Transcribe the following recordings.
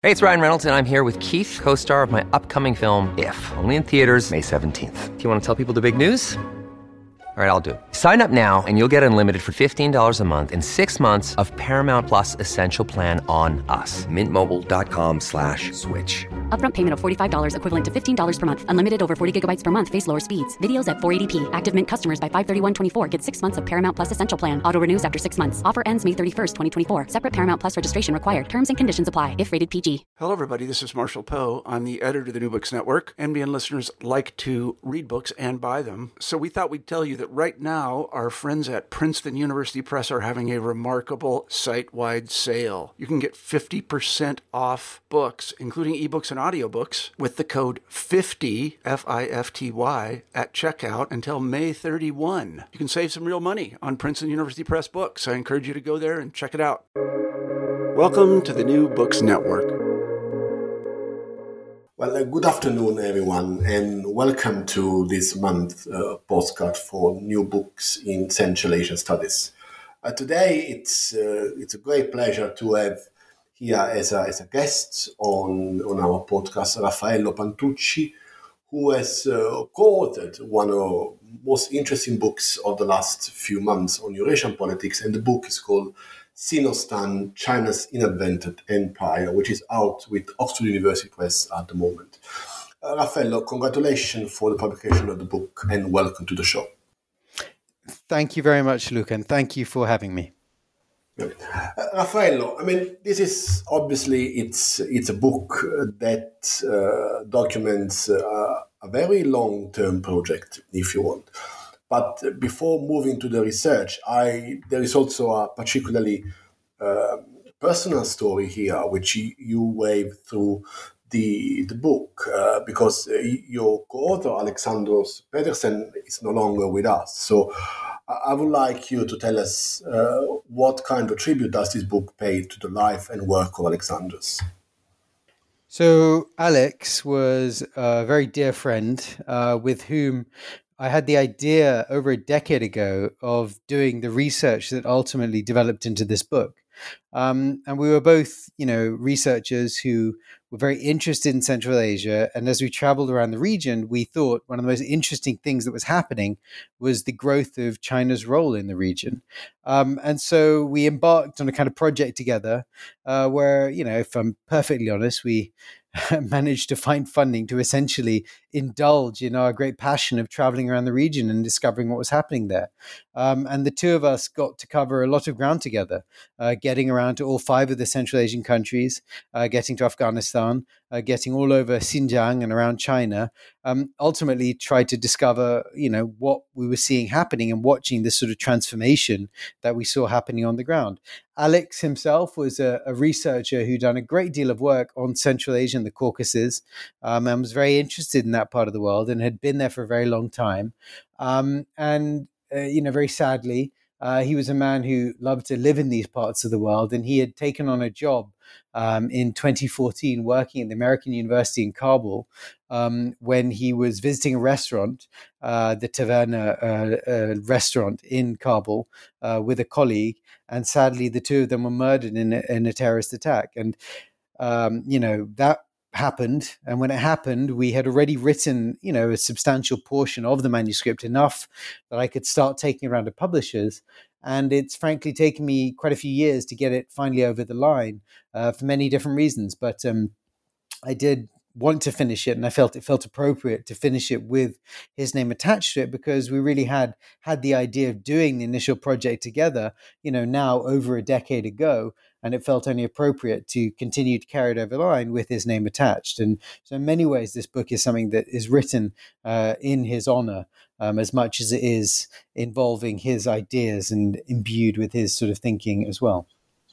Hey, it's Ryan Reynolds, and I'm here with Keith, co-star of my upcoming film, If, only in theaters May 17th. Do you want to tell people the big news? All right, I'll do it. Sign up now and you'll get unlimited for $15 a month and 6 months of Paramount Plus Essential Plan on us. MintMobile.com/switch. Upfront payment of $45 equivalent to $15 per month. Unlimited over 40 gigabytes per month. Face lower speeds. Videos at 480p. Active Mint customers by 531.24 get 6 months of Paramount Plus Essential Plan. Auto renews after 6 months. Offer ends May 31st, 2024. Separate Paramount Plus registration required. Terms and conditions apply if rated PG. Hello, everybody. This is Marshall Poe. I'm the editor of the New Books Network. NBN listeners like to read books and buy them. So we thought we'd tell you that right now, our friends at Princeton University Press are having a remarkable site-wide sale. You can get 50% off books, including ebooks and audiobooks, with the code 50, F-I-F-T-Y, at checkout until May 31. You can save some real money on Princeton University Press books. I encourage you to go there and check it out. Welcome to the New Books Network. Well, good afternoon, everyone, and welcome to this month's postcard for New Books in Central Asian Studies. Today, it's a great pleasure to have here as a guest on our podcast Raffaello Pantucci, who has co-authored one of the most interesting books of the last few months on Eurasian politics, and the book is called Sinostan, China's Invented Empire, which is out with Oxford University Press at the moment. Raffaello, congratulations for the publication of the book and welcome to the show. Thank you very much, Luca, and thank you for having me. Raffaello, I mean, this is obviously, it's a book that documents a very long-term project, if you want. But before moving to the research, there is also a particularly personal story here, which you wave through the book, because your co-author, Alexandros Pedersen, is no longer with us. So I would like you to tell us what kind of tribute does this book pay to the life and work of Alexandros? So Alex was a very dear friend with whom I had the idea over a decade ago of doing the research that ultimately developed into this book. And we were both, researchers who were very interested in Central Asia. And as we traveled around the region, we thought one of the most interesting things that was happening was the growth of China's role in the region. And so we embarked on a kind of project together where, if I'm perfectly honest, we managed to find funding to essentially indulge in our great passion of traveling around the region and discovering what was happening there. And the two of us got to cover a lot of ground together, getting around to all 5 of the Central Asian countries, getting to Afghanistan, getting all over Xinjiang and around China, ultimately tried to discover, what we were seeing happening and watching this sort of transformation that we saw happening on the ground. Alex himself was a researcher who'd done a great deal of work on Central Asia and the Caucasus, and was very interested in that part of the world and had been there for a very long time. Very sadly, he was a man who loved to live in these parts of the world, and he had taken on a job in 2014 working at the American University in Kabul when he was visiting a restaurant, the Taverna restaurant in Kabul, with a colleague. And sadly, the two of them were murdered in a terrorist attack. And, that happened. And when it happened, we had already written, a substantial portion of the manuscript, enough that I could start taking around to publishers. And it's frankly taken me quite a few years to get it finally over the line for many different reasons. But I did want to finish it, and I felt it felt appropriate to finish it with his name attached to it, because we really had the idea of doing the initial project together, now over a decade ago, and it felt only appropriate to continue to carry it over the line with his name attached. And so in many ways, this book is something that is written in his honor, as much as it is involving his ideas and imbued with his sort of thinking as well.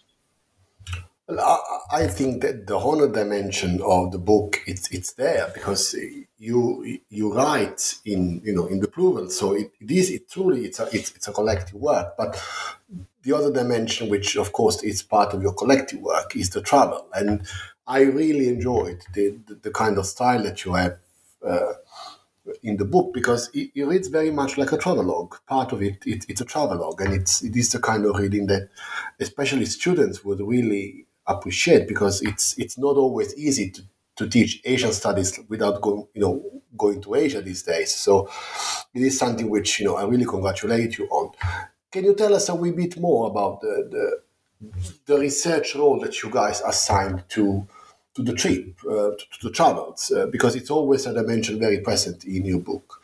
I think that the honor dimension of the book, it's there because you write in the plural, so it's a collective work. But the other dimension, which of course is part of your collective work, is the travel. And I really enjoyed the kind of style that you have in the book, because it reads very much like a travelogue. Part of it's a travelogue, and it is the kind of reading that especially students would really appreciate, because it's not always easy to teach Asian studies without going to Asia these days. So it is something which I really congratulate you on. Can you tell us a wee bit more about the research role that you guys assigned to the trip, to the travels? Because it's always, as I mentioned, very present in your book.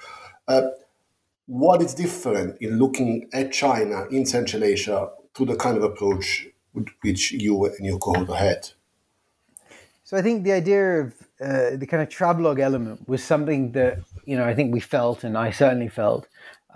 What is different in looking at China in Central Asia to the kind of approach which you and your cohort had? So I think the idea of the kind of travelogue element was something that, I think we felt, and I certainly felt,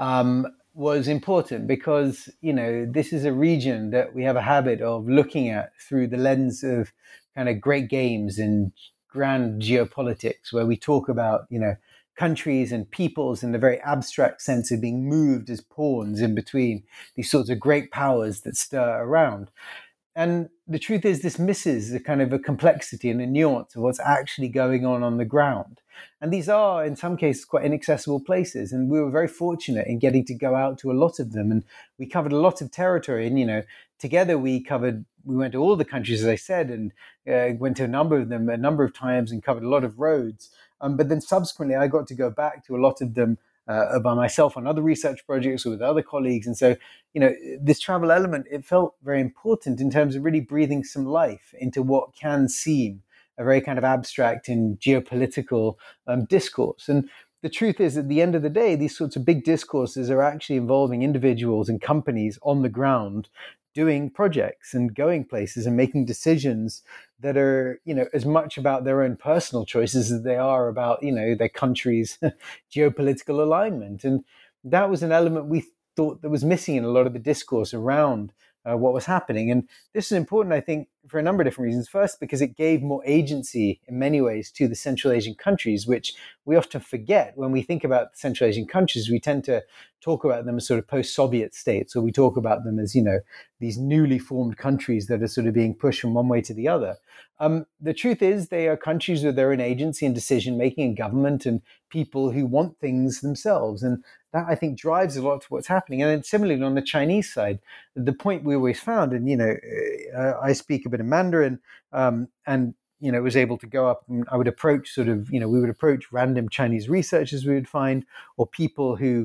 was important because, this is a region that we have a habit of looking at through the lens of kind of great games and grand geopolitics, where we talk about, countries and peoples in the very abstract sense of being moved as pawns in between these sorts of great powers that stir around. And the truth is, this misses the kind of a complexity and a nuance of what's actually going on the ground. And these are, in some cases, quite inaccessible places. And we were very fortunate in getting to go out to a lot of them. And we covered a lot of territory. And, together we went to all the countries, as I said, and went to a number of them a number of times and covered a lot of roads. But then subsequently, I got to go back to a lot of them by myself on other research projects or with other colleagues. And so, this travel element, it felt very important in terms of really breathing some life into what can seem a very kind of abstract and geopolitical discourse. And the truth is, at the end of the day, these sorts of big discourses are actually involving individuals and companies on the ground doing projects and going places and making decisions that are, as much about their own personal choices as they are about, their country's geopolitical alignment. And that was an element we thought that was missing in a lot of the discourse around what was happening. And this is important, I think, for a number of different reasons. First, because it gave more agency in many ways to the Central Asian countries, which we often forget when we think about the Central Asian countries. We tend to talk about them as sort of post-Soviet states, or we talk about them as, these newly formed countries that are sort of being pushed from one way to the other. The truth is, they are countries with their own agency and decision-making and government and people who want things themselves. And that, I think, drives a lot to what's happening. And then similarly, on the Chinese side, the point we always found, and, I speak a bit of Mandarin, and, was able to go up and I would approach we would approach random Chinese researchers we would find, or people who,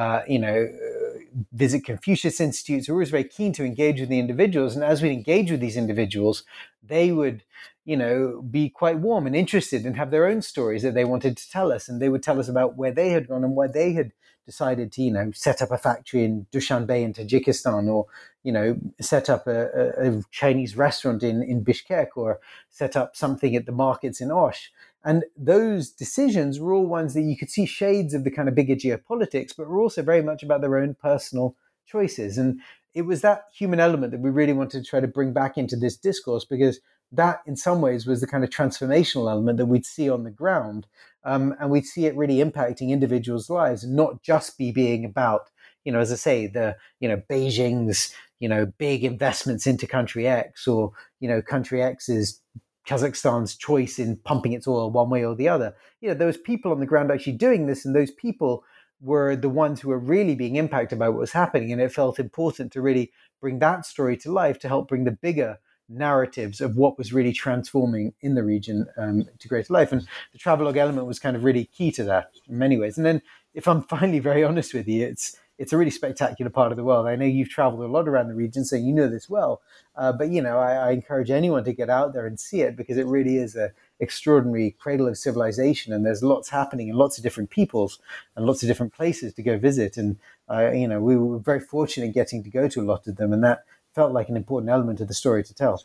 visit Confucius Institutes. We're always very keen to engage with the individuals. And as we engage with these individuals, they would, be quite warm and interested and have their own stories that they wanted to tell us. And they would tell us about where they had gone and why they had decided to, set up a factory in Dushanbe in Tajikistan, or, set up a Chinese restaurant in Bishkek, or set up something at the markets in Osh. And those decisions were all ones that you could see shades of the kind of bigger geopolitics, but were also very much about their own personal choices. And it was that human element that we really wanted to try to bring back into this discourse, because that in some ways was the kind of transformational element that we'd see on the ground. And we'd see it really impacting individuals' lives, and not just being about, as I say, the, Beijing's, big investments into country X, or, country X's Kazakhstan's choice in pumping its oil one way or the other. There was people on the ground actually doing this, and those people were the ones who were really being impacted by what was happening. And it felt important to really bring that story to life, to help bring the bigger narratives of what was really transforming in the region to greater life. And the travelogue element was kind of really key to that in many ways. And then, if I'm finally very honest with you, it's a really spectacular part of the world. I know you've traveled a lot around the region, so you know this well. But, I encourage anyone to get out there and see it, because it really is an extraordinary cradle of civilization. And there's lots happening, and lots of different peoples and lots of different places to go visit. And, we were very fortunate in getting to go to a lot of them. And that felt like an important element of the story to tell.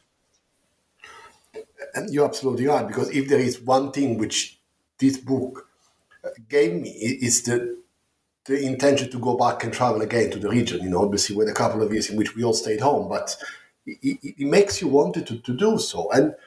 And you're absolutely right, because if there is one thing which this book gave me, is the intention to go back and travel again to the region. Obviously, with a couple of years in which we all stayed home, but it makes you wanted to do so. And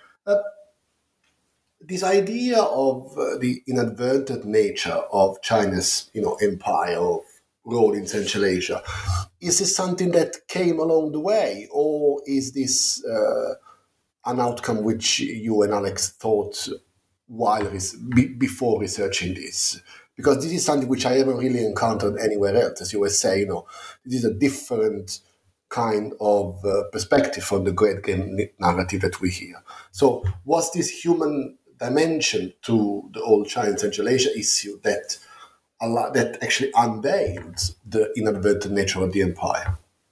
this idea of the inadvertent nature of China's, empire, of role in Central Asia, is this something that came along the way, or is this an outcome which you and Alex thought before researching this? Because this is something which I haven't really encountered anywhere else. As you were saying, this is a different kind of perspective from the great game narrative that we hear. So was this human dimension to the whole China and Central Asia issue that actually unveiled the inadvertent nature of the empire?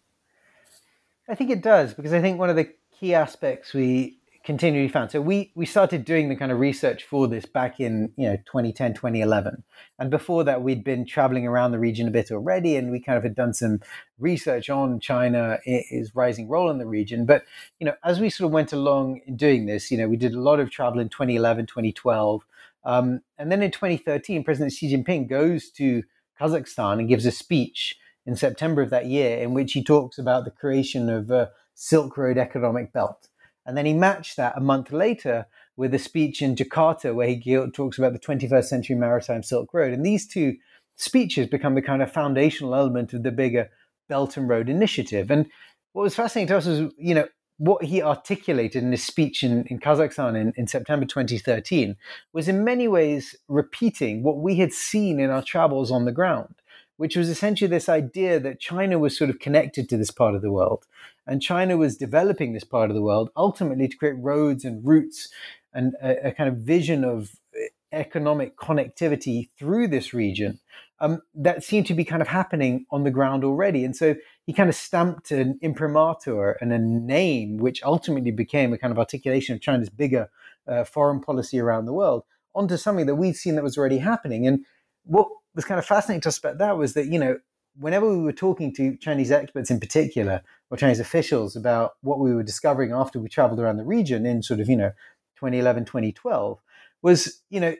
I think it does, because I think one of the key aspects we continually found. So we started doing the kind of research for this back in 2010, 2011. And before that, we'd been traveling around the region a bit already, and we kind of had done some research on China, its rising role in the region. But, as we sort of went along in doing this, we did a lot of travel in 2011, 2012. And then in 2013, President Xi Jinping goes to Kazakhstan and gives a speech in September of that year in which he talks about the creation of a Silk Road economic belt. And then he matched that a month later with a speech in Jakarta where he talks about the 21st century maritime Silk Road. And these two speeches become the kind of foundational element of the bigger Belt and Road Initiative. And what was fascinating to us was, what he articulated in his speech in Kazakhstan in September 2013 was in many ways repeating what we had seen in our travels on the ground, which was essentially this idea that China was sort of connected to this part of the world. And China was developing this part of the world ultimately to create roads and routes and a kind of vision of economic connectivity through this region that seemed to be kind of happening on the ground already. And so he kind of stamped an imprimatur and a name, which ultimately became a kind of articulation of China's bigger foreign policy around the world, onto something that we'd seen that was already happening. And what was kind of fascinating to us about that was that, whenever we were talking to Chinese experts in particular, or Chinese officials about what we were discovering after we traveled around the region in sort of, 2011, 2012, was,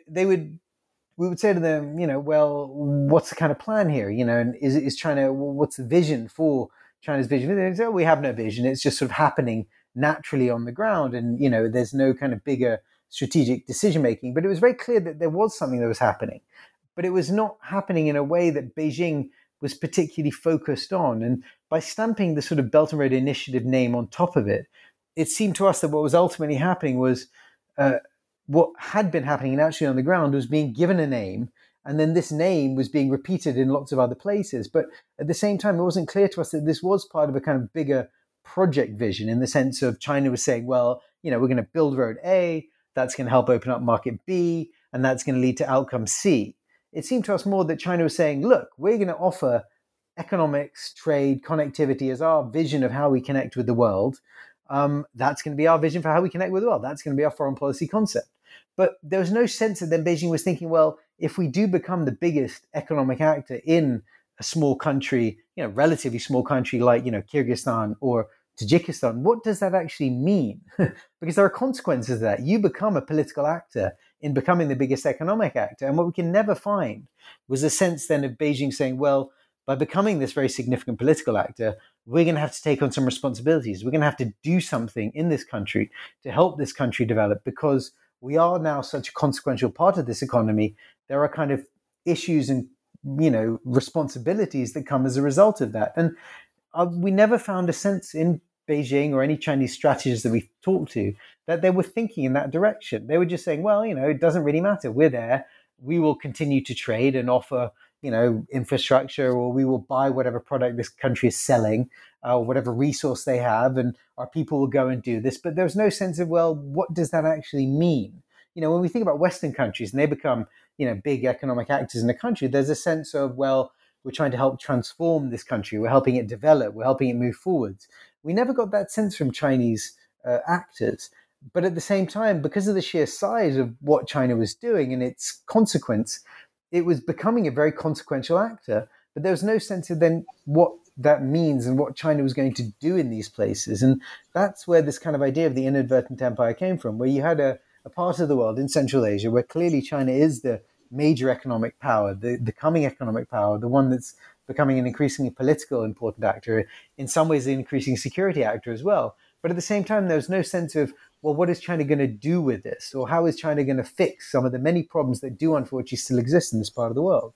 we would say to them, well, what's the kind of plan here? And is China, what's the vision for China's vision? They say, we have no vision. It's just sort of happening naturally on the ground. And, there's no kind of bigger strategic decision making. But it was very clear that there was something that was happening. But it was not happening in a way that Beijing was particularly focused on. And by stamping the sort of Belt and Road Initiative name on top of it, it seemed to us that what was ultimately happening was what had been happening actually on the ground was being given a name, and then this name was being repeated in lots of other places. But at the same time, it wasn't clear to us that this was part of a kind of bigger project vision, in the sense of China was saying, well, we're going to build road A, that's going to help open up market B, and that's going to lead to outcome C. It seemed to us more that China was saying, look, we're going to offer economics, trade, connectivity as our vision of how we connect with the world. That's going to be our vision for how we connect with the world. That's going to be our foreign policy concept. But there was no sense that then Beijing was thinking, well, if we do become the biggest economic actor in a small country, relatively small country like, Kyrgyzstan or Tajikistan, what does that actually mean? Because there are consequences of that. You become a political actor in becoming the biggest economic actor. And what we can never find was a sense then of Beijing saying, well, by becoming this very significant political actor, we're going to have to take on some responsibilities. We're going to have to do something in this country to help this country develop, because we are now such a consequential part of this economy. There are kind of issues and, responsibilities that come as a result of that. And we never found a sense in Beijing or any Chinese strategists that we've talked to that they were thinking in that direction. They were just saying, well, it doesn't really matter. We're there. We will continue to trade and offer, infrastructure, or we will buy whatever product this country is selling, or whatever resource they have, and our people will go and do this. But there's no sense of, well, what does that actually mean? When we think about Western countries and they become, big economic actors in a country, there's a sense of, well, we're trying to help transform this country. We're helping it develop. We're helping it move forwards. We never got that sense from Chinese actors. But at the same time, because of the sheer size of what China was doing and its consequence, it was becoming a very consequential actor. But there was no sense of then what that means and what China was going to do in these places. And that's where this kind of idea of the inadvertent empire came from, where you had a part of the world in Central Asia where clearly China is the major economic power, the coming economic power, the one that's becoming an increasingly political important actor, in some ways an increasing security actor as well. But at the same time, there was no sense of, well, what is China going to do with this? Or how is China going to fix some of the many problems that do unfortunately still exist in this part of the world?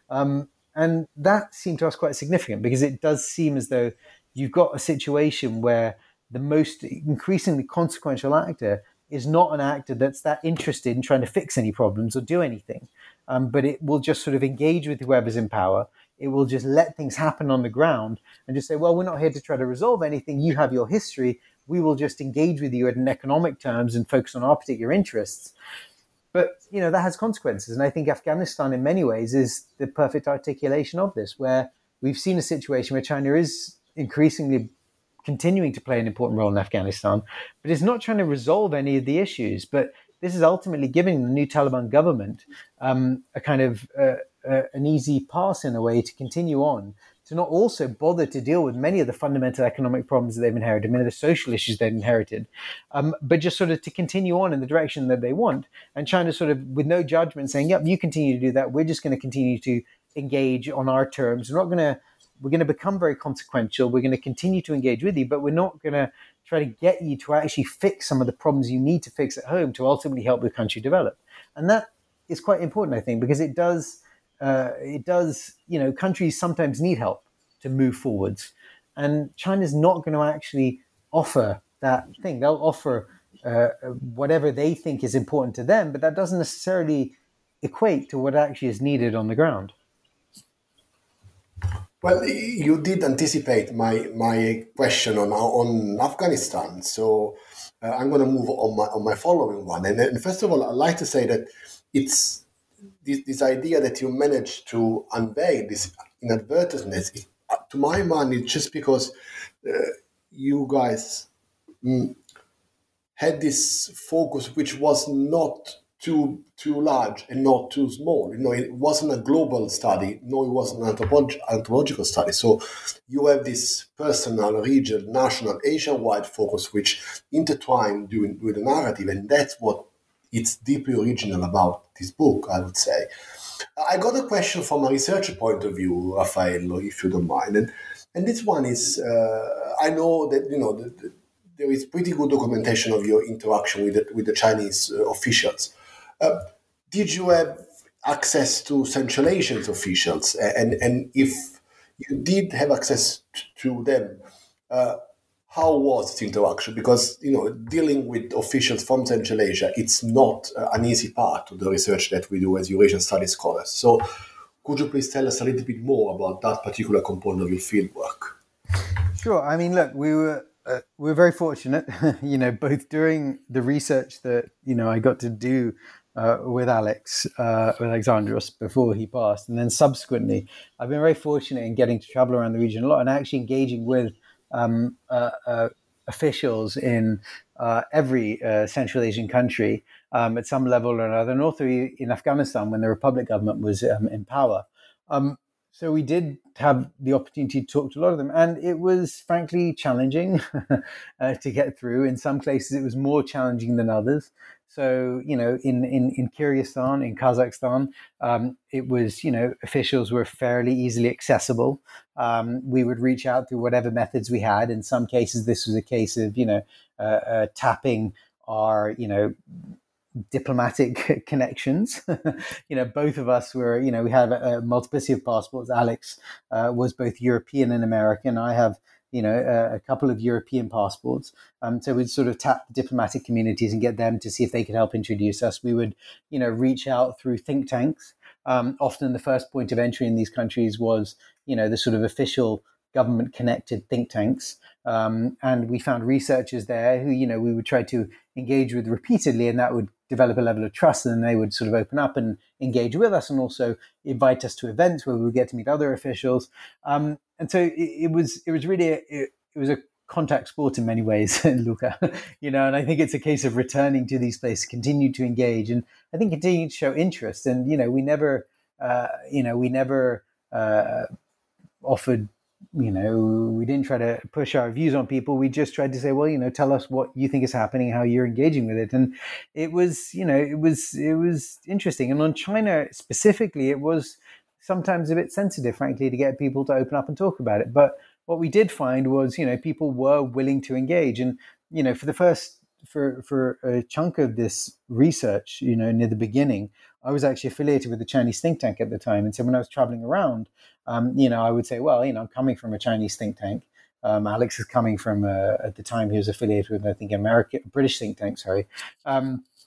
And that seemed to us quite significant, because it does seem as though you've got a situation where the most increasingly consequential actor is not an actor that's that interested in trying to fix any problems or do anything. But it will just sort of engage with whoever's in power. it will just let things happen on the ground and just say, well, we're not here to try to resolve anything. You have your history. We will just engage with you in economic terms and focus on our particular interests. But, that has consequences. And I think Afghanistan, in many ways, is the perfect articulation of this, where we've seen a situation where China is increasingly continuing to play an important role in Afghanistan, but it's not trying to resolve any of the issues. But this is ultimately giving the new Taliban government a kind of an easy pass, in a way, to continue on, to not also bother to deal with many of the fundamental economic problems that they've inherited, many of the social issues they've inherited, but just sort of to continue on in the direction that they want. And China sort of, with no judgment, saying, yep, you continue to do that. We're just going to continue to engage on our terms. We're going to become very consequential. We're going to continue to engage with you, but we're not going to try to get you to actually fix some of the problems you need to fix at home to ultimately help the country develop. And that is quite important, I think, because it does, countries sometimes need help to move forwards. And China's not going to actually offer that thing. They'll offer whatever they think is important to them, but that doesn't necessarily equate to what actually is needed on the ground. Well, you did anticipate my question on Afghanistan, so I'm going to move on my following one. And first of all, I'd like to say that it's this idea that you managed to unveil this inadvertentness. To my mind, it's just because you guys had this focus, which was not too large and not too small. It wasn't a global study. No, it wasn't an anthropological study. So you have this personal, regional, national, Asia-wide focus, which intertwine with the narrative, and that's what it's deeply original about this book, I would say. I got a question from a researcher point of view, Raffaello, if you don't mind, and this one is: I know that there is pretty good documentation of your interaction with the Chinese officials. Did you have access to Central Asian officials? And if you did have access to them, how was the interaction? Because, dealing with officials from Central Asia, it's not an easy part of the research that we do as Eurasian studies scholars. So could you please tell us a little bit more about that particular component of your fieldwork? Sure. I mean, look, we were very fortunate, both during the research that, I got to do with Alexandros before he passed, and then subsequently, I've been very fortunate in getting to travel around the region a lot and actually engaging with officials in every Central Asian country at some level or another, and also in Afghanistan when the Republic government was in power. So we did have the opportunity to talk to a lot of them, and it was frankly challenging to get through. In some places, it was more challenging than others. So, in Kyrgyzstan, in Kazakhstan, it was, officials were fairly easily accessible. We would reach out through whatever methods we had. In some cases, this was a case of, tapping our, diplomatic connections. Both of us were, we have a multiplicity of passports. Alex was both European and American. I have, a couple of European passports. So we'd sort of tap the diplomatic communities and get them to see if they could help introduce us. We would, reach out through think tanks. Often the first point of entry in these countries was, the sort of official government-connected think tanks. And we found researchers there who, we would try to engage with repeatedly, and that would develop a level of trust, and then they would sort of open up and engage with us and also invite us to events where we would get to meet other officials. And so it was really it was a contact sport in many ways, Luca, and I think it's a case of returning to these places, continue to engage, and I think continue to show interest. And, we never offered, we didn't try to push our views on people. We just tried to say, well, tell us what you think is happening, how you're engaging with it. And it was, it was interesting. And on China specifically, it was sometimes a bit sensitive, frankly, to get people to open up and talk about it. But what we did find was, people were willing to engage. And, for a chunk of this research, near the beginning, I was actually affiliated with the Chinese think tank at the time. And so when I was traveling around, I would say, well, I'm coming from a Chinese think tank. Alex is coming from, at the time he was affiliated with, I think, British think tank, sorry.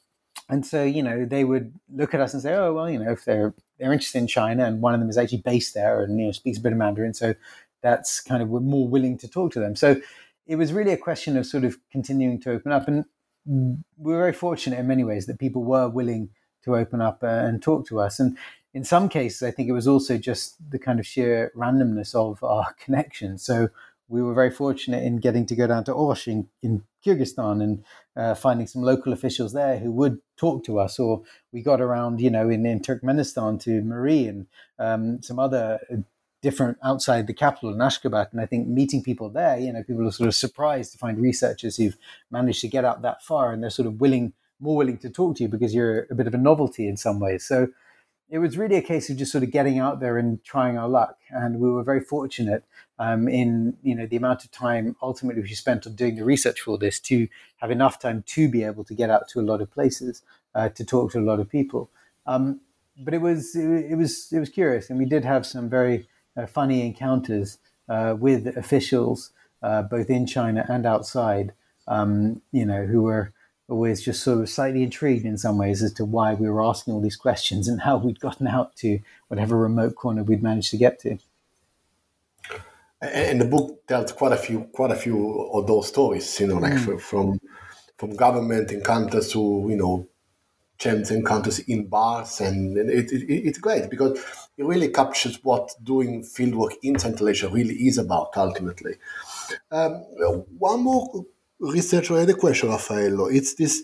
And so, they would look at us and say, oh, well, if they're interested in China, and one of them is actually based there and, speaks a bit of Mandarin. So that's kind of, we're more willing to talk to them. So it was really a question of sort of continuing to open up. And we were very fortunate in many ways that people were willing to open up and talk to us. And in some cases, I think it was also just the kind of sheer randomness of our connection. So we were very fortunate in getting to go down to Osh in Kyrgyzstan and finding some local officials there who would talk to us. Or we got around, in Turkmenistan to Mari and some other different outside the capital in Ashgabat. And I think meeting people there, people are sort of surprised to find researchers who've managed to get out that far, and they're sort of more willing to talk to you because you're a bit of a novelty in some ways. So it was really a case of just sort of getting out there and trying our luck. And we were very fortunate in, the amount of time ultimately we spent on doing the research for this to have enough time to be able to get out to a lot of places, to talk to a lot of people. But it was curious. And we did have some very funny encounters with officials, both in China and outside, who were always just sort of slightly intrigued in some ways as to why we were asking all these questions and how we'd gotten out to whatever remote corner we'd managed to get to. And the book tells quite a few of those stories, from government encounters to chance encounters in bars, and it's great because it really captures what doing fieldwork in Central Asia really is about ultimately. One more research-related question, Raffaello. It's this.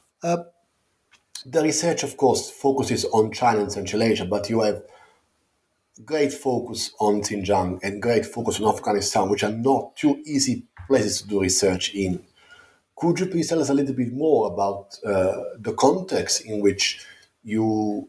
The research, of course, focuses on China and Central Asia, but you have great focus on Xinjiang and great focus on Afghanistan, which are not two easy places to do research in. Could you please tell us a little bit more about the context in which you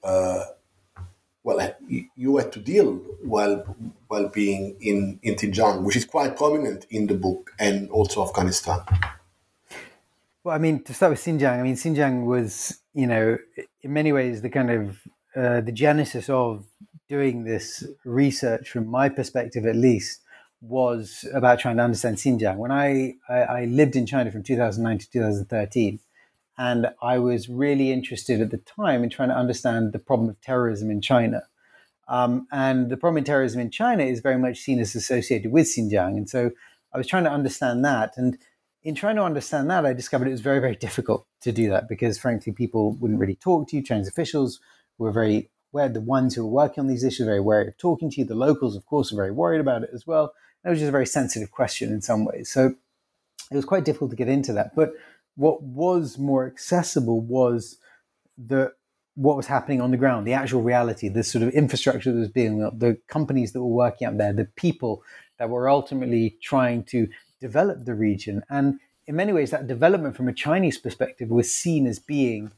had to deal while being in Xinjiang, which is quite prominent in the book, and also Afghanistan? Well, to start with Xinjiang, Xinjiang was, in many ways, the kind of the genesis of doing this research, from my perspective at least, was about trying to understand Xinjiang. When I lived in China from 2009 to 2013, and I was really interested at the time in trying to understand the problem of terrorism in China. And the problem of terrorism in China is very much seen as associated with Xinjiang. And so I was trying to understand that. And in trying to understand that, I discovered it was very, very difficult to do that because, frankly, people wouldn't really talk to you. Chinese officials were very aware. The ones who were working on these issues were very wary of talking to you. The locals, of course, were very worried about it as well. And it was just a very sensitive question in some ways. So it was quite difficult to get into that. But what was more accessible was what was happening on the ground, the actual reality, the sort of infrastructure that was being built, the companies that were working out there, the people that were ultimately trying to develop the region. And in many ways, that development from a Chinese perspective was seen as being,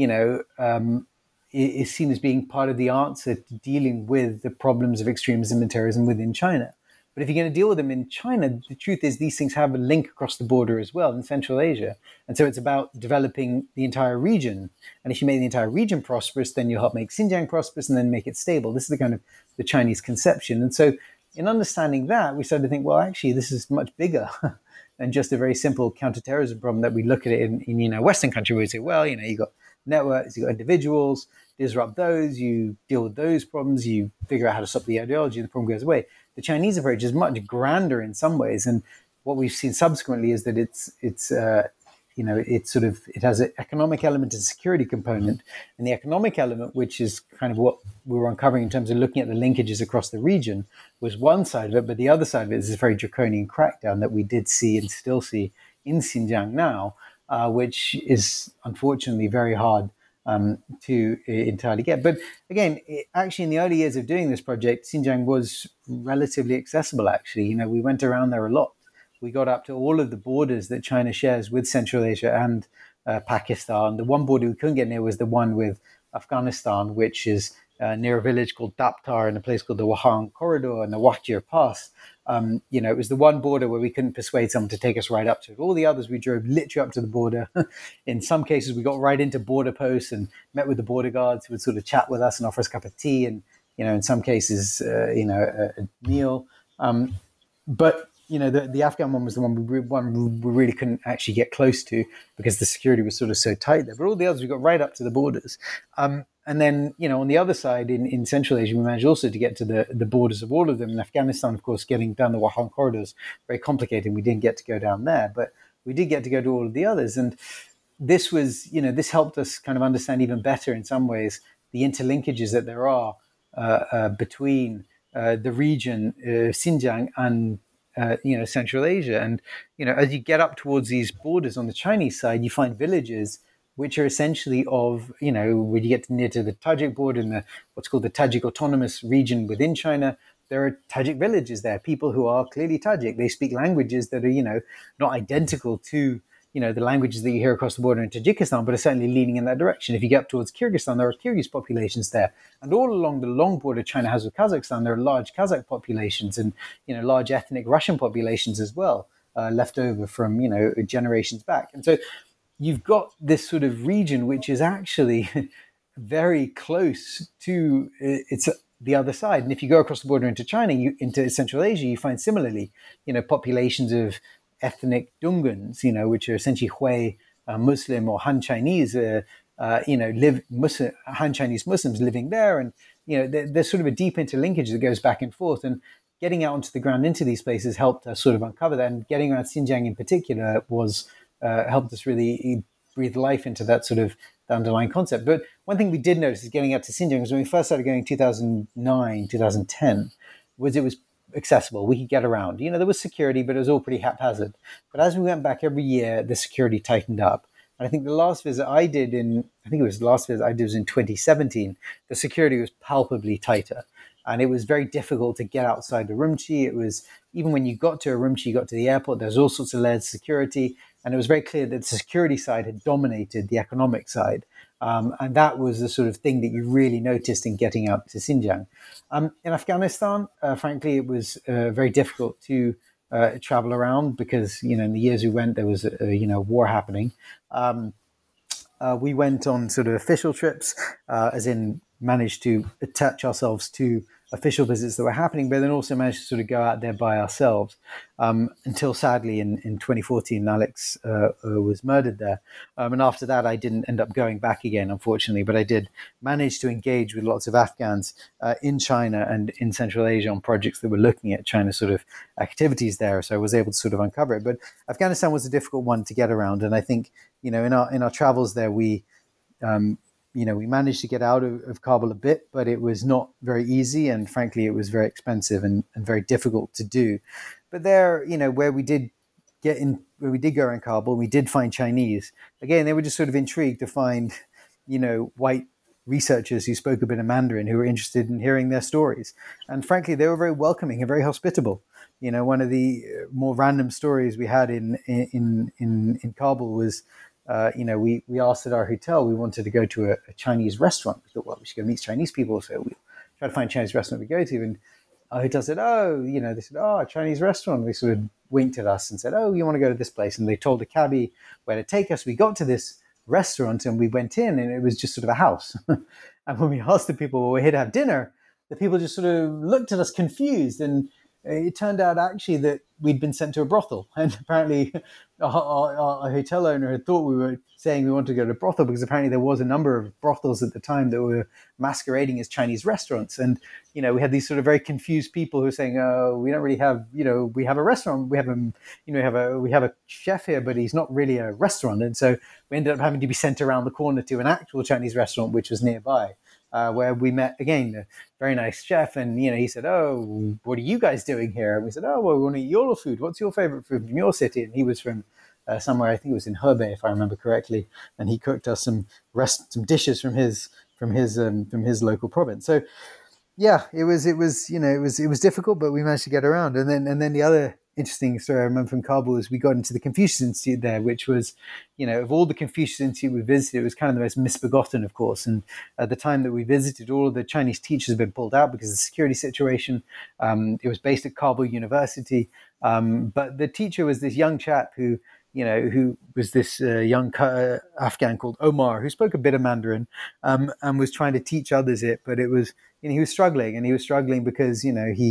is seen as being part of the answer to dealing with the problems of extremism and terrorism within China. But if you're going to deal with them in China, the truth is these things have a link across the border as well in Central Asia. And so it's about developing the entire region. And if you make the entire region prosperous, then you help make Xinjiang prosperous and then make it stable. This is the kind of the Chinese conception. And so in understanding that, we started to think, well, actually, this is much bigger than just a very simple counterterrorism problem that we look at it in Western country, where we say, well, you've got networks, you've got individuals, disrupt those, you deal with those problems, you figure out how to stop the ideology, and the problem goes away. The Chinese approach is much grander in some ways, and what we've seen subsequently is that it has an economic element and security component, and the economic element, which is kind of what we were uncovering in terms of looking at the linkages across the region, was one side of it, but the other side of it is this very draconian crackdown that we did see and still see in Xinjiang now, which is unfortunately very hard to entirely get. But again, actually in the early years of doing this project, Xinjiang was relatively accessible, actually. We went around there a lot. We got up to all of the borders that China shares with Central Asia and Pakistan. The one border we couldn't get near was the one with Afghanistan, which is near a village called Daptar and a place called the Wahang Corridor and the Wahjir Pass. It was the one border where we couldn't persuade someone to take us right up to it. All the others, we drove literally up to the border. In some cases, we got right into border posts and met with the border guards who would sort of chat with us and offer us a cup of tea and, in some cases, a meal. But the Afghan one was the one we really couldn't actually get close to because the security was sort of so tight there. But all the others, we got right up to the borders. And then, on the other side, in Central Asia, we managed also to get to the borders of all of them. In Afghanistan, of course, getting down the Wakhan corridors, very complicated. We didn't get to go down there, but we did get to go to all of the others. And this was, this helped us kind of understand even better in some ways the interlinkages that there are between the region, Xinjiang, and Central Asia. And as you get up towards these borders on the Chinese side, you find villages which are essentially of, when you get near to the Tajik border in what's called the Tajik Autonomous Region within China, there are Tajik villages there, people who are clearly Tajik. They speak languages that are, not identical to, the languages that you hear across the border in Tajikistan, but are certainly leaning in that direction. If you get up towards Kyrgyzstan, there are Kyrgyz populations there. And all along the long border China has with Kazakhstan, there are large Kazakh populations and, large ethnic Russian populations as well, left over from, generations back. And so you've got this sort of region which is actually very close to it's the other side. And if you go across the border into China, into Central Asia, you find similarly, populations of ethnic Dunguns, which are essentially Hui Muslim or Han Chinese, Han Chinese Muslims living there. And, there's sort of a deep interlinkage that goes back and forth. And getting out onto the ground into these places helped us sort of uncover that. And getting around Xinjiang in particular was helped us really breathe life into that sort of the underlying concept. But one thing we did notice is getting out to Xinjiang was when we first started going in 2009, 2010, was it was accessible. We could get around. There was security, but it was all pretty haphazard. But as we went back every year, the security tightened up. And I think the last visit I did was in 2017, the security was palpably tighter. And it was very difficult to get outside the Urumqi. It was, even when you got to Urumqi, you got to the airport, there's all sorts of layered security. And it was very clear that the security side had dominated the economic side. And that was the sort of thing that you really noticed in getting out to Xinjiang. In Afghanistan, frankly, it was very difficult to travel around because, in the years we went, there was a war happening. We went on sort of official trips, as in managed to attach ourselves to official visits that were happening, but then also managed to sort of go out there by ourselves until sadly in 2014, Alex was murdered there. And after that, I didn't end up going back again, unfortunately, but I did manage to engage with lots of Afghans in China and in Central Asia on projects that were looking at China's sort of activities there. So I was able to sort of uncover it. But Afghanistan was a difficult one to get around. And I think, in our travels there, we managed to get out of Kabul a bit, but it was not very easy. And frankly, it was very expensive and very difficult to do. But there, where we did go around Kabul, we did find Chinese. Again, they were just sort of intrigued to find, white researchers who spoke a bit of Mandarin who were interested in hearing their stories. And frankly, they were very welcoming and very hospitable. One of the more random stories we had in Kabul was, we asked at our hotel, we wanted to go to a Chinese restaurant. We thought, well, we should go meet Chinese people. So we tried to find a Chinese restaurant we go to. And our hotel said, they said, a Chinese restaurant. They sort of winked at us and said, you want to go to this place? And they told the cabbie where to take us. We got to this restaurant and we went in and it was just sort of a house. And when we asked the people, well, we're here to have dinner, the people just sort of looked at us confused. And it turned out actually that we'd been sent to a brothel. And apparently our hotel owner had thought we were saying we wanted to go to a brothel because apparently there was a number of brothels at the time that were masquerading as Chinese restaurants. And, we had these sort of very confused people who were saying, we don't really have, we have a restaurant. We have we have a chef here, but he's not really a restaurant. And so we ended up having to be sent around the corner to an actual Chinese restaurant, which was nearby. Where we met, again, a very nice chef. And, he said, what are you guys doing here? And we said, well, we want to eat your food. What's your favorite food from your city? And he was from somewhere, I think it was in Hebei, if I remember correctly. And he cooked us some dishes from his local province. So, yeah, it was difficult, but we managed to get around. And then the other interesting story I remember from Kabul is we got into the Confucius Institute there, which was, of all the Confucius Institute we visited, it was kind of the most misbegotten, of course. And at the time that we visited, all of the Chinese teachers had been pulled out because of the security situation. It was based at Kabul University. But the teacher was this young chap who was this young Afghan called Omar, who spoke a bit of Mandarin and was trying to teach others it. But it was, he was struggling, and he was struggling because, he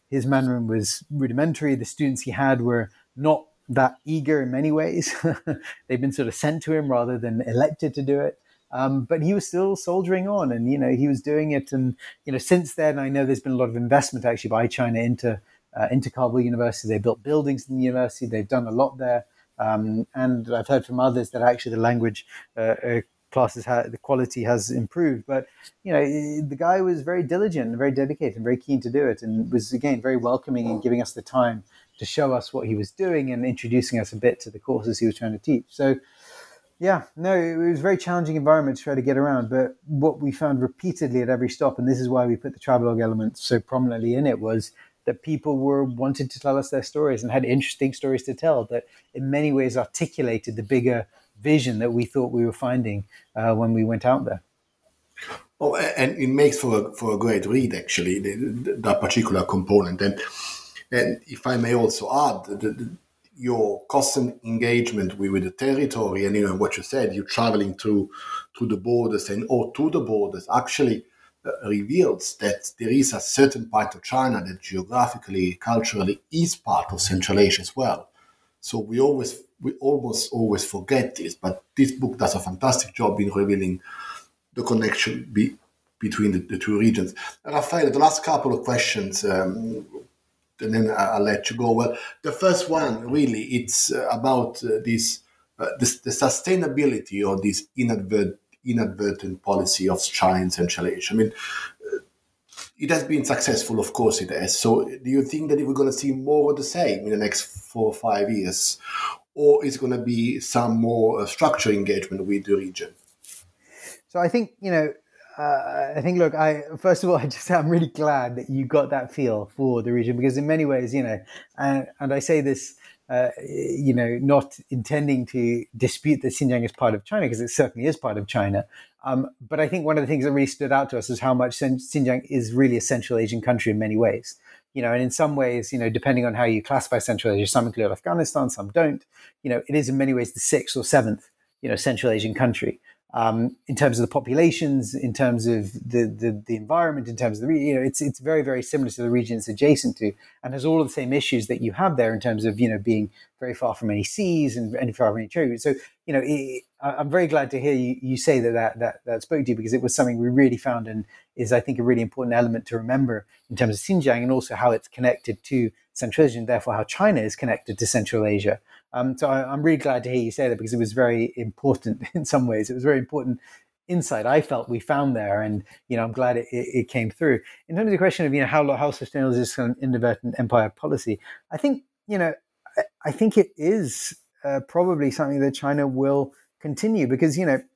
his Mandarin was rudimentary. The students he had were not that eager in many ways. They've been sort of sent to him rather than elected to do it. But he was still soldiering on, and he was doing it. And since then, I know there's been a lot of investment actually by China into Kabul University. They built buildings in the university. They've done a lot there, and I've heard from others that actually the language classes, the quality has improved. But the guy was very diligent and very dedicated and very keen to do it, and was again very welcoming and giving us the time to show us what he was doing and introducing us a bit to the courses he was trying to teach. So, yeah, no, it was a very challenging environment to try to get around. But what we found repeatedly at every stop, and this is why we put the travelogue element so prominently in it, was that people wanted to tell us their stories and had interesting stories to tell that in many ways articulated the bigger vision that we thought we were finding when we went out there. Oh, and it makes for a great read, actually, that particular component. And if I may also add, your constant engagement with the territory, and what you said, you're traveling to the borders or to the borders, actually reveals that there is a certain part of China that geographically, culturally is part of Central Asia as well. So we almost always forget this, but this book does a fantastic job in revealing the connection between the two regions. Raffaele, the last couple of questions, and then I'll let you go. Well, the first one, really, it's about the sustainability of this inadvertent policy of China in Central Asia. I mean, it has been successful, of course it has. So do you think that we're going to see more of the same in the next 4 or 5 years? Or is it going to be some more structured engagement with the region? So I think, look, first of all, I'm really glad that you got that feel for the region, because in many ways, and I say this, not intending to dispute that Xinjiang is part of China, because it certainly is part of China. But I think one of the things that really stood out to us is how much Xinjiang is really a Central Asian country in many ways. And in some ways, depending on how you classify Central Asia, some include Afghanistan, some don't. It is in many ways the 6th or 7th, Central Asian country. In terms of the populations, in terms of the environment, in terms of the it's very, very similar to the region it's adjacent to, and has all of the same issues that you have there in terms of being very far from any seas and any far from any trade. So I'm very glad to hear you say that spoke to you, because it was something we really found and is, I think, a really important element to remember in terms of Xinjiang, and also how it's connected to Central Asia, and therefore how China is connected to Central Asia. So I'm really glad to hear you say that, because it was very important in some ways. It was very important insight I felt we found there, and I'm glad it came through. In terms of the question of how sustainable is this kind of inadvertent empire policy, I think I think it is probably something that China will continue, because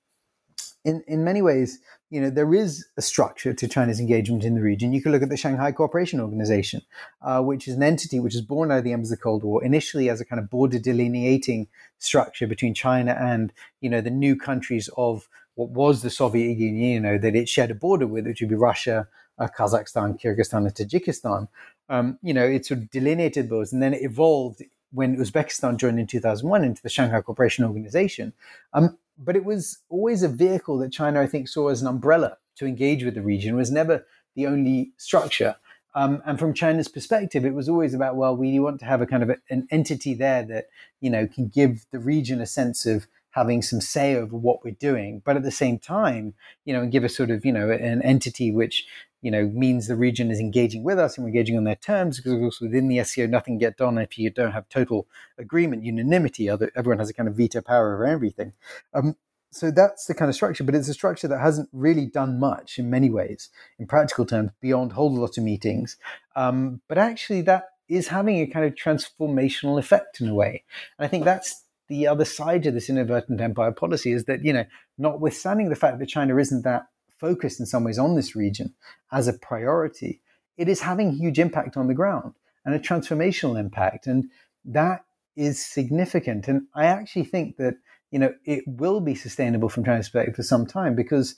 in many ways, there is a structure to China's engagement in the region. You can look at the Shanghai Cooperation Organization, which is an entity which is born out of the end of the Cold War, initially as a kind of border delineating structure between China and, the new countries of what was the Soviet Union, that it shared a border with, which would be Russia, Kazakhstan, Kyrgyzstan, and Tajikistan. It sort of delineated those, and then it evolved when Uzbekistan joined in 2001 into the Shanghai Cooperation Organization. But it was always a vehicle that China, I think, saw as an umbrella to engage with the region. It was never the only structure. And from China's perspective, it was always about, well, we want to have a kind of an entity there that, can give the region a sense of having some say over what we're doing. But at the same time, and give us sort of, an entity which, means the region is engaging with us and we're engaging on their terms, because of course within the SCO, nothing gets done if you don't have total agreement, unanimity. Everyone has a kind of veto power over everything. So that's the kind of structure, but it's a structure that hasn't really done much in many ways, in practical terms, beyond hold a lot of meetings. But actually that is having a kind of transformational effect in a way. And I think that's the other side of this inadvertent empire policy, is that, notwithstanding the fact that China isn't that focused in some ways on this region as a priority, it is having a huge impact on the ground, and a transformational impact. And that is significant. And I actually think that, it will be sustainable from China's perspective for some time, because,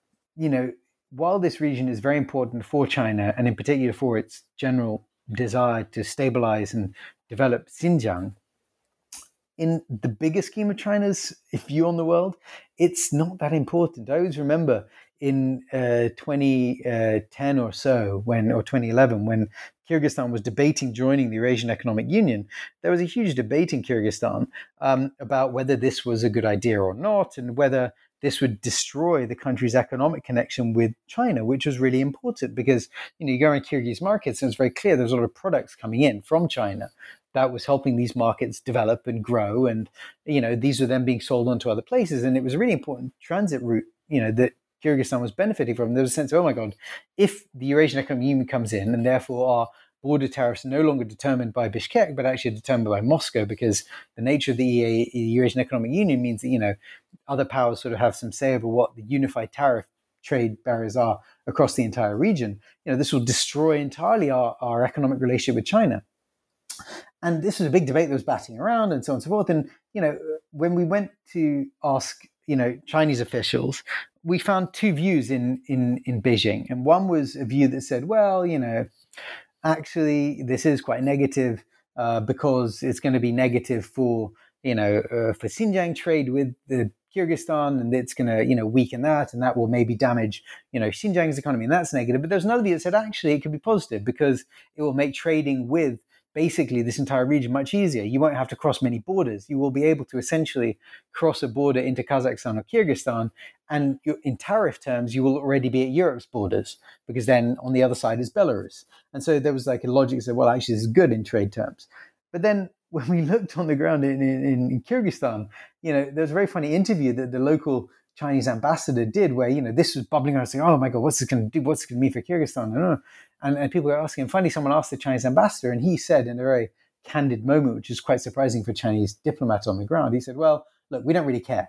while this region is very important for China, and in particular for its general desire to stabilize and develop Xinjiang, in the bigger scheme of China's view on the world, it's not that important. I always remember in 2010 or so, or 2011, when Kyrgyzstan was debating joining the Eurasian Economic Union, there was a huge debate in Kyrgyzstan about whether this was a good idea or not, and whether this would destroy the country's economic connection with China, which was really important because, you go in Kyrgyz markets and it's very clear there's a lot of products coming in from China that was helping these markets develop and grow. And, these were then being sold on to other places. And it was a really important transit route, that Kyrgyzstan was benefiting from. There was a sense of, oh my God, if the Eurasian Economic Union comes in and therefore our border tariffs are no longer determined by Bishkek, but actually determined by Moscow, because the nature of the Eurasian Economic Union means that, other powers sort of have some say over what the unified tariff trade barriers are across the entire region. This will destroy entirely our economic relationship with China. And this was a big debate that was batting around and so on and so forth. And, when we went to ask, Chinese officials, we found two views in Beijing. And one was a view that said, well, actually, this is quite negative because it's going to be negative for Xinjiang trade with the Kyrgyzstan, and it's going to, weaken that, and that will maybe damage, Xinjiang's economy, and that's negative. But there's another view that said, actually, it could be positive because it will make trading with basically this entire region much easier. You won't have to cross many borders. You will be able to essentially cross a border into Kazakhstan or Kyrgyzstan, and in tariff terms, you will already be at Europe's borders, because then on the other side is Belarus. And so there was like a logic that said, well, actually, this is good in trade terms. But then when we looked on the ground in Kyrgyzstan, there was a very funny interview that the local Chinese ambassador did where, this was bubbling around saying, oh my God, what's this going to do? What's it going to mean for Kyrgyzstan? And people were asking, and finally someone asked the Chinese ambassador, and he said in a very candid moment, which is quite surprising for Chinese diplomats on the ground, he said, well, look, we don't really care.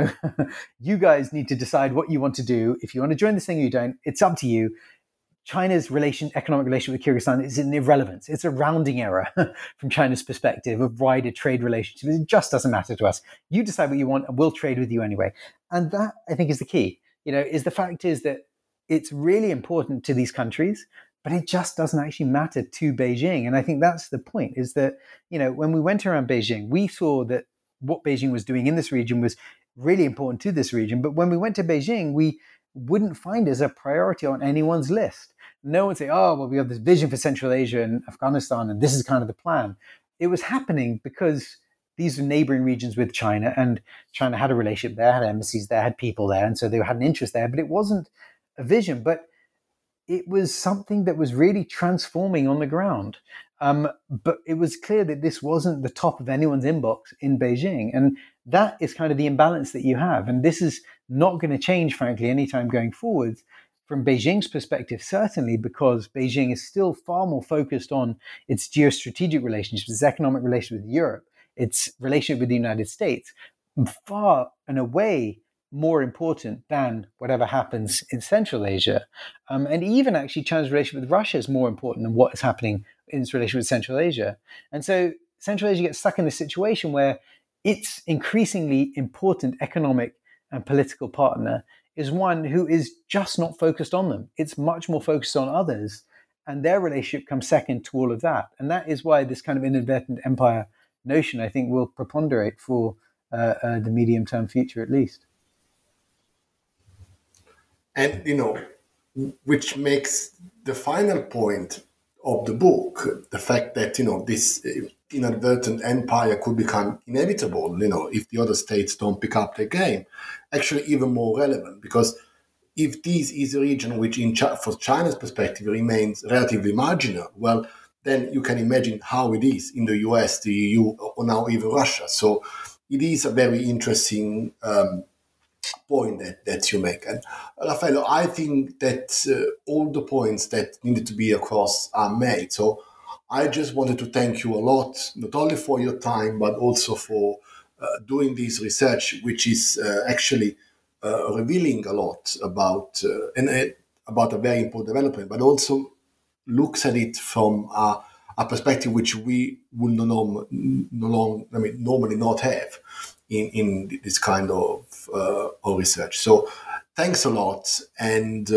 You guys need to decide what you want to do. If you want to join this thing or you don't, it's up to you. China's economic relationship with Kyrgyzstan is an irrelevance. It's a rounding error from China's perspective of wider trade relationships. It just doesn't matter to us. You decide what you want and we'll trade with you anyway. And that, I think, is the key, is the fact is that it's really important to these countries, but it just doesn't actually matter to Beijing. And I think that's the point, is that, when we went around Beijing, we saw that what Beijing was doing in this region was really important to this region. But when we went to Beijing, we wouldn't find as a priority on anyone's list. No one would say, oh, well, we have this vision for Central Asia and Afghanistan, and this is kind of the plan. It was happening because these are neighboring regions with China, and China had a relationship there, had embassies there, had people there, and so they had an interest there, but it wasn't a vision, but it was something that was really transforming on the ground. But it was clear that this wasn't the top of anyone's inbox in Beijing, and that is kind of the imbalance that you have. And this is not going to change, frankly, anytime going forward. From Beijing's perspective, certainly, because Beijing is still far more focused on its geostrategic relationships, its economic relationship with Europe, its relationship with the United States, far and away more important than whatever happens in Central Asia. And even actually China's relationship with Russia is more important than what is happening in its relationship with Central Asia. And so Central Asia gets stuck in this situation where its increasingly important economic and political partner is one who is just not focused on them. It's much more focused on others, and their relationship comes second to all of that. And that is why this kind of inadvertent empire notion, I think, will preponderate for the medium-term future, at least. And, which makes the final point of the book, the fact that, this inadvertent empire could become inevitable, if the other states don't pick up the game, actually even more relevant. Because if this is a region which, for China's perspective, remains relatively marginal, well, then you can imagine how it is in the US, the EU, or now even Russia. So it is a very interesting point that you make. And Raffaello, I think that all the points that needed to be across are made. So I just wanted to thank you a lot, not only for your time, but also for doing this research, which is actually revealing a lot about about a very important development, but also looks at it from a perspective which we would normally not have in this kind of research. So thanks a lot, and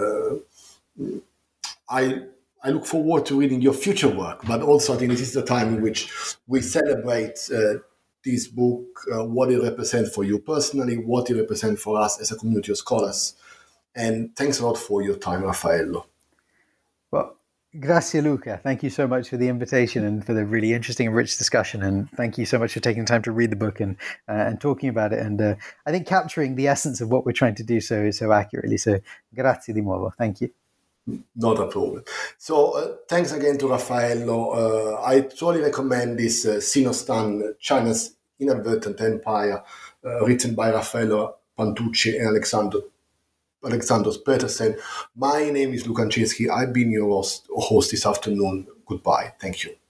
I look forward to reading your future work, but also I think this is the time in which we celebrate this book, what it represents for you personally, what it represents for us as a community of scholars. And thanks a lot for your time, Raffaello. Well, grazie, Luca. Thank you so much for the invitation and for the really interesting and rich discussion. And thank you so much for taking time to read the book and talking about it. And I think capturing the essence of what we're trying to do so accurately. So grazie di nuovo. Thank you. Not a problem. So thanks again to Raffaello. I truly recommend this Sinostan, China's Inadvertent Empire, written by Raffaello Pantucci and Alexandros Petersen. My name is Luka Ancinski. I've been your host this afternoon. Goodbye. Thank you.